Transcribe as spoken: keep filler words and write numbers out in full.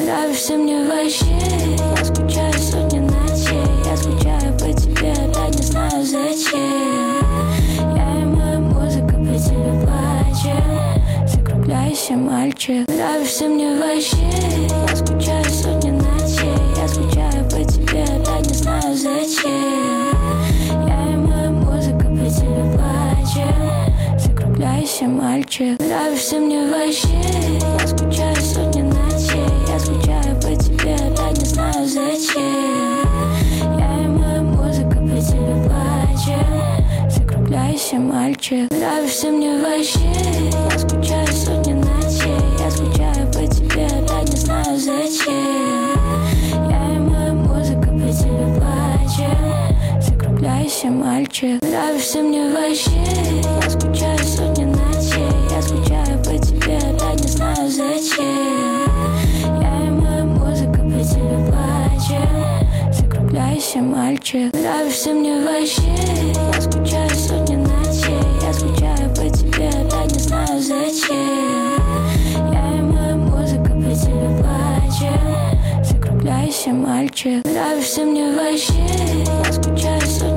Нравишься мне вообще. Я скучаю сотни ночей. Я скучаю по тебе, опять не знаю зачем. Я и моя музыка по тебе плачет. Закругляйся, мальчик. Нравишься мне вообще. Я скучаю сотни ночей. Я скучаю по тебе, опять не знаю зачем. Я и моя музыка по тебе плачет. Закругляйся, мальчик. Нравишься мне вообще. Я скучаю сотни ночей. Я скучаю по тебе, опять не знаю зачем. Я и моя музыка по тебе плачет. Закругляйся, мальчик. Нравишься мне вообще. Я скучаю сотни ночей. Я скучаю по тебе, опять не знаю зачем. Я и моя музыка по тебе плачет. Закругляйся, мальчик. Нравишься мне вообще. Я скучаю сотни ночей. Я скучаю по тебе, опять не знаю зачем. Я и моя музыка по тебе плачет. Закругляйся, мальчик. Нравишься мне вообще. Я скучаю сотни ночей. Я скучаю по тебе, опять не знаю зачем. Я и моя музыка по тебе плачет. Закругляйся, мальчик. Нравишься мне вообще. Я скучаю сотни